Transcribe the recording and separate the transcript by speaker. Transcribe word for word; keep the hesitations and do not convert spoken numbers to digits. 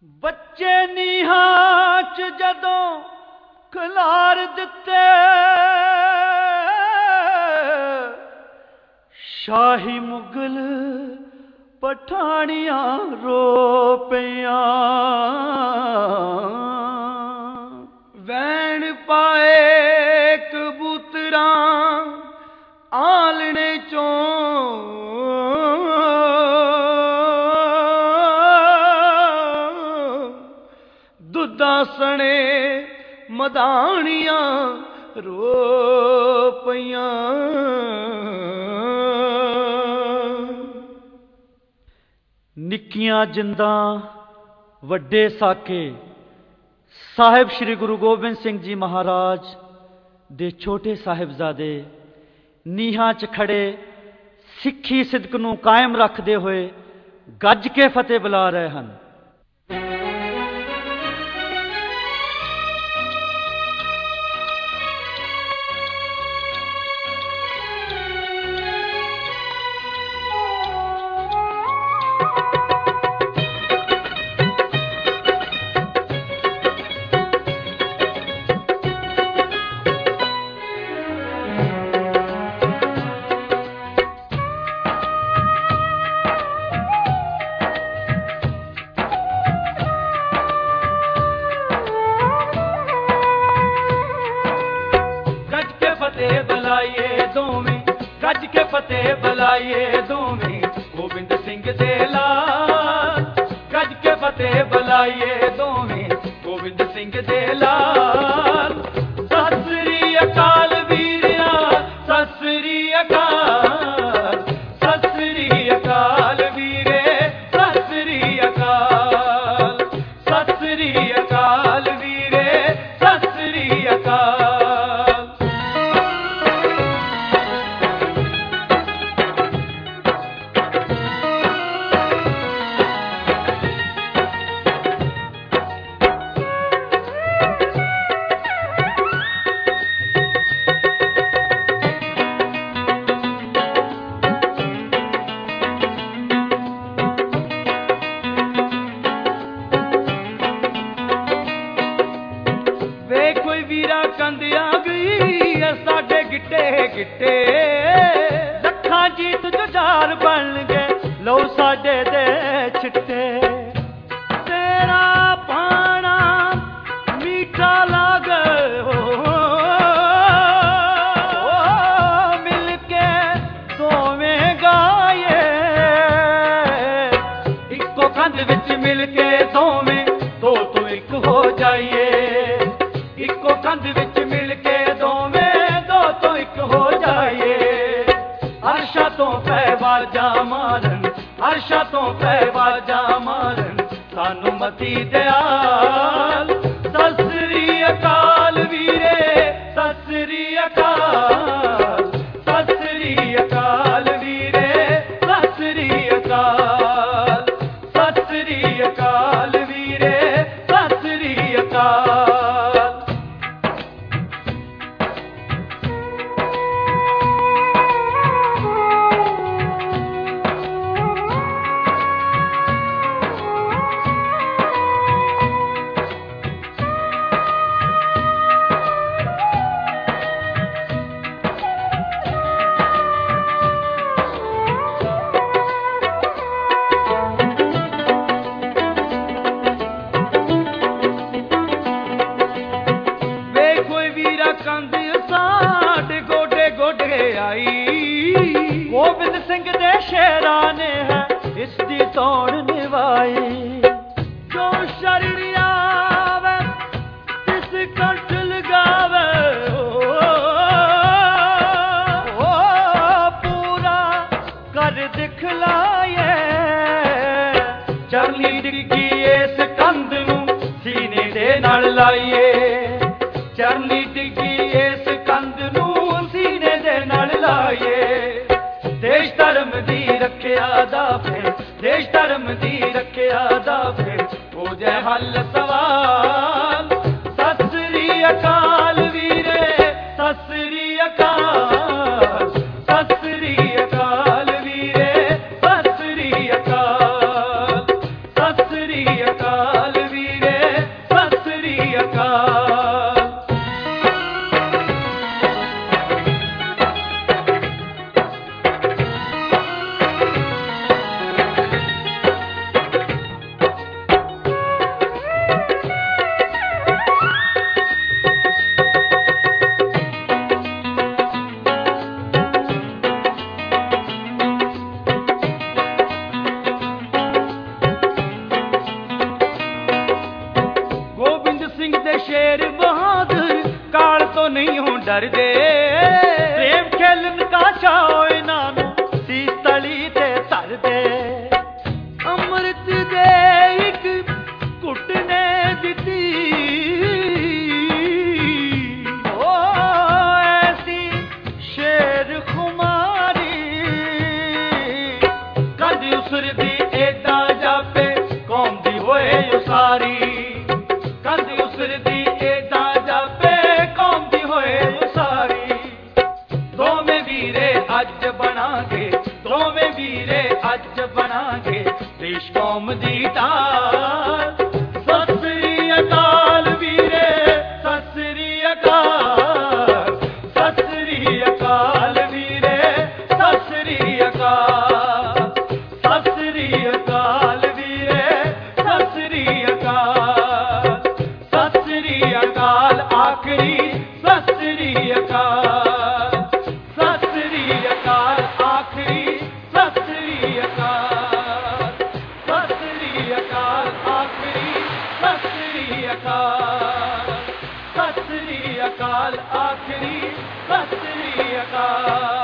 Speaker 1: बच्चे नीहां च जदों खलार दिते, शाही मुगल पठानियां रो पियां। वैन पाए कबूतरां आलने चों, दुद्धा सने मदानियां रो पियां। निक्कियां जिंदां वड्डे साके साहिब श्री गुरु गोबिंद सिंह जी महाराज दे छोटे साहिबजादे नीहां च खड़े सिੱਖੀ सिदक नूं कायम रखते हुए गज के फतेह बुला रहे हैं। गज के फतेह बुलाइए दोवें गोबिंद सिंह दे लाल, गज के फतेह बुलाइए दोवें गोबिंद सिंह दे लाल। सत श्री अकाल वीरिया सत श्री अकाल, सत श्री अकाल वीरे सत श्री अकाल, सत श्री अकाल वीरे सत श्री अकाल। कंध आ गई साडे गिट्टे गिट्टे, लखां जीत जुझार बन गए लो साडे दे छिट्टे। तेरा पाना मीठा लागे हो, मिल के दोवें गाए, इको कंध विच मिल के दोवें दो तो एक हो जाइए। इको कंध विच मिल के दोवें दो तो एक हो जाइए। अरशा तो पैवाजा मारन, अरशा तो पैवाजा मारन सानू मती दयाल। सत श्री अकाल वीरे सत श्री अकाल, सत श्री अकाल वीरे सत श्री अकाल, सत श्री अकाल वीरे सत श्री अकाल। कंध साडे गोडे गोडे आई, गोबिंद सिंह दे शेरा ने है इसकी तोड़ निभाई। जो शरण आवे तिस कंठ लगावे, ओ पूरा कर दिखलाए। चरनी डिग्गी इस कंध नूं सीने दे नाल लाइए, चरनी डिग्गी इस कंध नूं सीने दे नाल लाइए। देश धर्म दी रखिया दा फिर, देश धर्म दी रखिया दा फिर हो जाए हल सवाल। सत श्री अकाल वीरे सत श्री अकाल, सत श्री अकाल वीरे सत श्री अकाल, सत श्री अकाल शेर बहादुर काल तो नहीं हो डरदे प्रेम खेलन का छाओ इन्हां नूं सी तली ते धर दे अमृत दे इक घुट ने दिती ओ ऐसी शेर खुमारी कद उसरदी एदा जापे कौम दी होए उसारी कद उसरदी एदा जापे कौम दी होए उसारी दोवें वीरे अज बनागे दोवें वीरे अज बनागे देश कौम दी ढाल सत श्री अकाल वीरे सत श्री अकाल सत श्री अकाल वीरे सत श्री अकाल सत श्री अकाल वीरे सत श्री अकाल सत श्री अकाल आखरी सत श्री अकाल सत श्री अकाल आखरी सत श्री अकाल सत श्री अकाल आखरी सत श्री अकाल सत श्री अकाल आखरी सत श्री अकाल।